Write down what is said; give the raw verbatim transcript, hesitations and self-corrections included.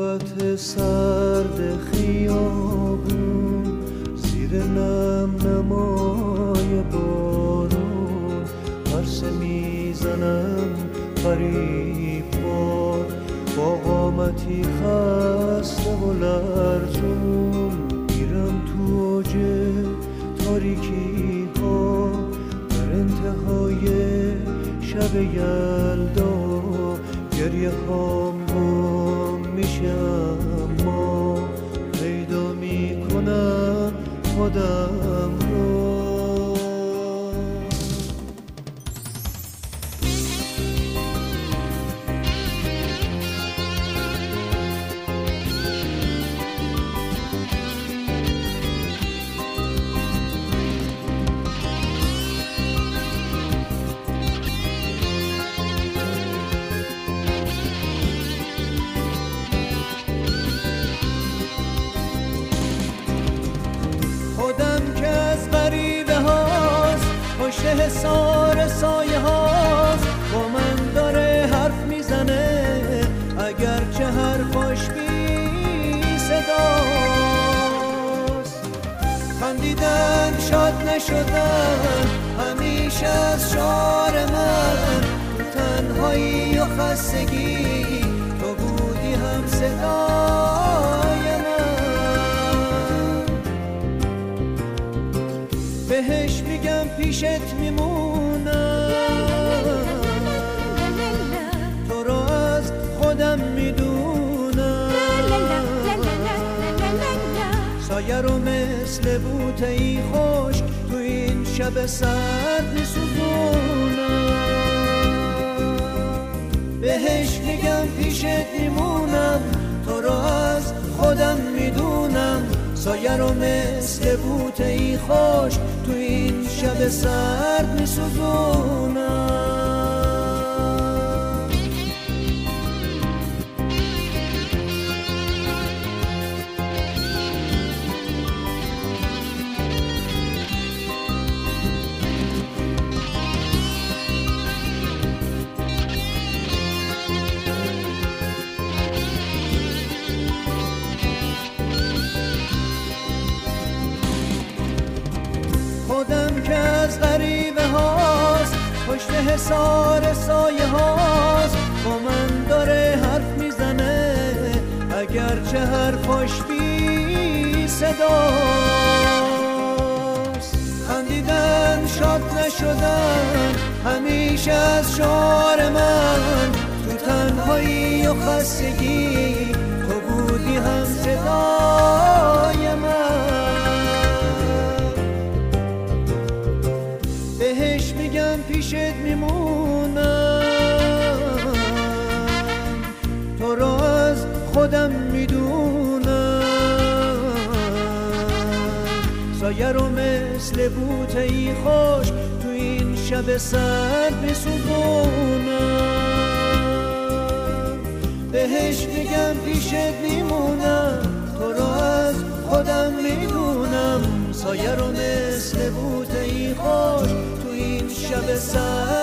خلوت سرد خیابون، زیر نم نمای بارون، پرسه میزنم غریب بار، با قامتی خسته و لرزون، میرم تو اوج تاریکی ها، در انتهای شب یلدا، گریه هام گم میشه اما پیدا میکنم خودم رو. پشت حصار سایه هاست، با من داره حرف میزنه، اگرچه حرفاش بی صداست. خندیدن شاد نشدن همیشه از شعار من، تو تنهایی و خستگی تو بودی هم صدای من. بهش میگم پیشت میمونم، تو رو از خودم میدونم، سایه رو مثل بوته‌ای خشک تو این شب سرد میسوزونم. بهش میگم پیشت میمونم، تو رو از خودم میدونم، سایه رو مثل بوته‌ای خشک تو این شب سرد میسوزونم. خودم که از غریبه هاست، پشت حصار سایه هاست، با من داره حرف میزنه، اگرچه حرفاش بی صداست. خندیدن شاد نشدن همیشه از شعار من، تو تنهایی و خستگی تو بودی هم صدای من. بهش میگم پیشت میمونم، تو رو از خودم میدونم، سایه رو مثل بوته‌ای خشک تو این شب سرد میسوزونم. بهش میگم پیشت میمونم، تو رو از خودم میدونم، سایه رو مثل بوته‌ای خشک تو این شب سرد